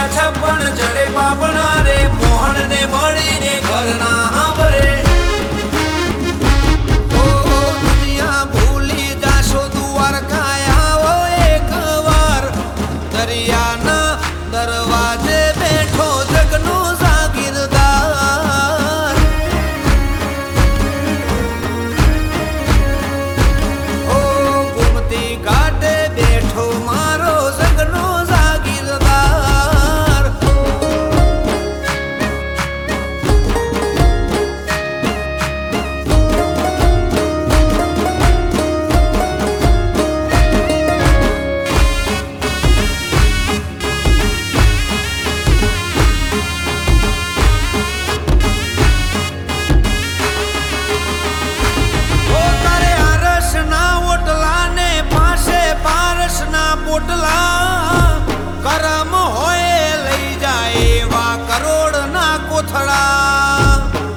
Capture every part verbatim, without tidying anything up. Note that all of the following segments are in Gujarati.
કર્યા છપ્પન જડે પાપણા રે મોહન ને મળીને ઘરના હાંભરે ઓ દુનિયા ભૂલી જાશો દ્વારકા આવો એક વાર દરિયાના દરવાજે બેઠો જગનો જાગીરદાર ઓ ગોમતી ઘાટે બેઠો મારો જગનો જાગીરદાર પોટલા કરમ હોય લઈ જાય એવા કરોડ ના કોથળા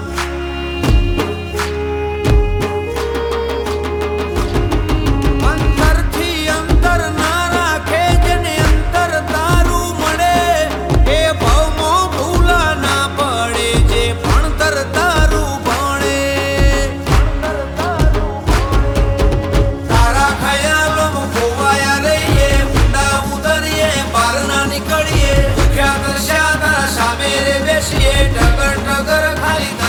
અંતર થી અંતર ના રાખે જેને અંતર તારું મળે એ ભાવમાં ભૂલા ના પડે જે ભણતર તારું ભણે તારા ખયાલો ખોવાયા રહીએ નીકળીએ ભૂખ્યા તરસ્યા તારા સામે રે બેસીએ ટગર ટગર ખાલી